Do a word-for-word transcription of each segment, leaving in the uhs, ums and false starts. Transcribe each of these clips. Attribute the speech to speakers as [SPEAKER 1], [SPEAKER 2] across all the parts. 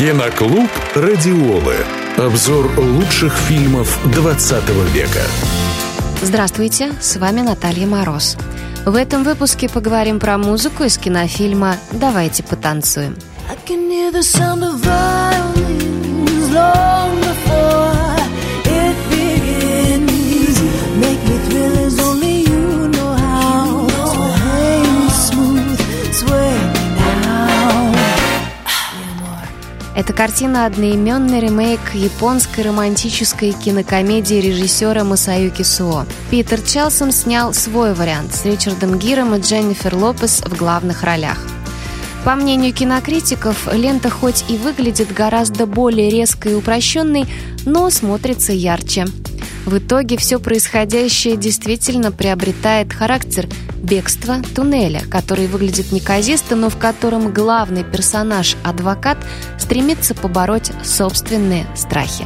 [SPEAKER 1] Киноклуб «Радиолы». Обзор лучших фильмов двадцатого века.
[SPEAKER 2] Здравствуйте, с вами Наталья Мороз. В этом выпуске поговорим про музыку из кинофильма «Давайте потанцуем». Эта картина – одноименный ремейк японской романтической кинокомедии режиссера Масаюки Суо. Питер Челсом снял свой вариант с Ричардом Гиром и Дженнифер Лопес в главных ролях. По мнению кинокритиков, лента хоть и выглядит гораздо более резкой и упрощенной, но смотрится ярче. В итоге все происходящее действительно приобретает характер бегства туннеля, который выглядит неказисто, но в котором главный персонаж, адвокат, стремится побороть собственные страхи.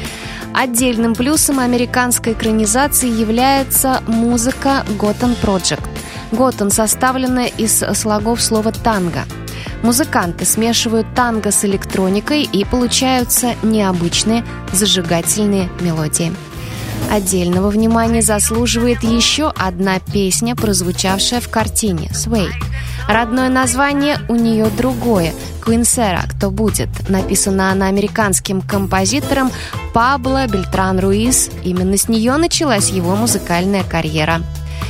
[SPEAKER 2] Отдельным плюсом американской экранизации является музыка Goten Project. Goten составлена из слогов слова «танго». Музыканты смешивают танго с электроникой, и получаются необычные зажигательные мелодии. Отдельного внимания заслуживает еще одна песня, прозвучавшая в картине «Sway». Родное название у нее другое – «Quinceañera. Кто будет?». Написана она американским композитором Пабло Бельтран-Руис. Именно с нее началась его музыкальная карьера.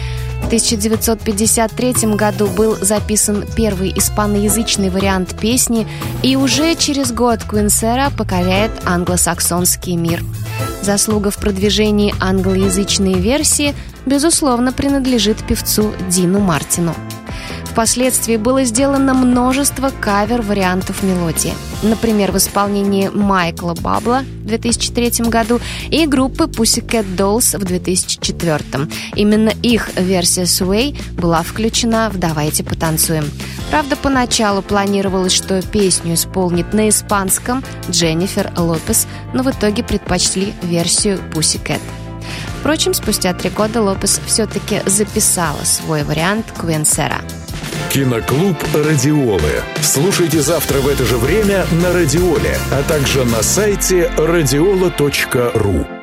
[SPEAKER 2] В тысяча девятьсот пятьдесят третьем году был записан первый испаноязычный вариант песни, и уже через год «Quinceañera» покоряет англосаксонский мир. Заслуга в продвижении англоязычной версии, безусловно, принадлежит певцу Дину Мартину. Впоследствии было сделано множество кавер-вариантов мелодии. Например, в исполнении Майкла Бабла в две тысячи третьем году и группы Pussycat Dolls в две тысячи четвёртом. Именно их версия «Sway» была включена в «Давайте потанцуем». Правда, поначалу планировалось, что песню исполнит на испанском Дженнифер Лопес, но в итоге предпочли версию Pussycat. Впрочем, спустя три года Лопес все-таки записала свой вариант «Quinceañera».
[SPEAKER 1] Киноклуб «Радиолы». Слушайте завтра в это же время на Радиоле, а также на сайте радиола точка ру.